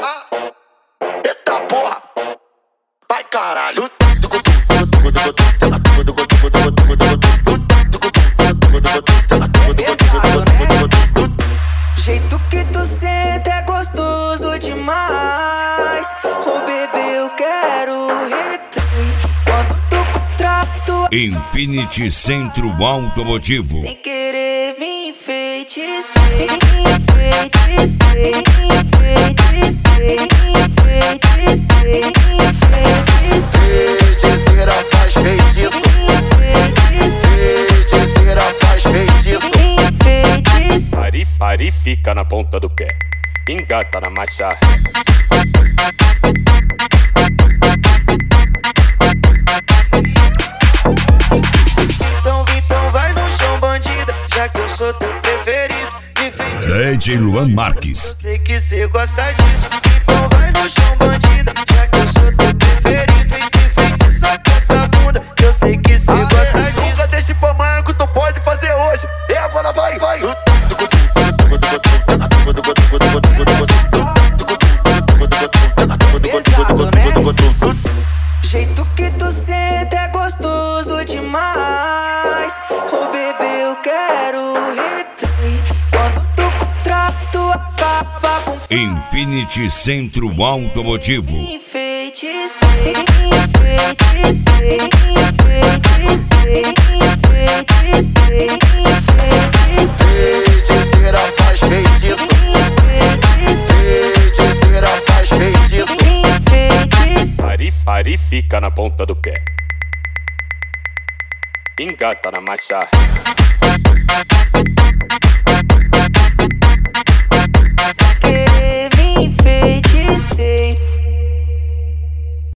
Eita porra, vai caralho. Jeito que tu senta é gostoso demais. Oh bebê, eu quero replay. Quando tu contrato Infinity Centro Automotivo. sem querer me enfeitiçar, enfeitiçar, Feiticeira faz feitiço. Feiticeira faz feitiço. Pari fica na ponta do pé, engata na marcha. Então vai no chão, bandida, já que eu sou teu preferido. Me feitiça, DJ Luan Marques. eu sei que cê gosta disso. Então vai no chão, bandida, já que eu sou teu preferido. Feitiça com essa bunda, eu sei que cê gosta disso. Nunca deixe pra amanhã que tu pode fazer hoje. E agora vai. pesado, né? Jeito que tu senta é gostoso demais. Oh bebê, eu quero replay. Quando tu contrato acaba com Infinity Centro Automotivo. enfeitiçar, enfeitiçar, Feiticeira faz feitiço. Feiticeira faz feitiço. Pari fica na ponta do pé, engata na marcha.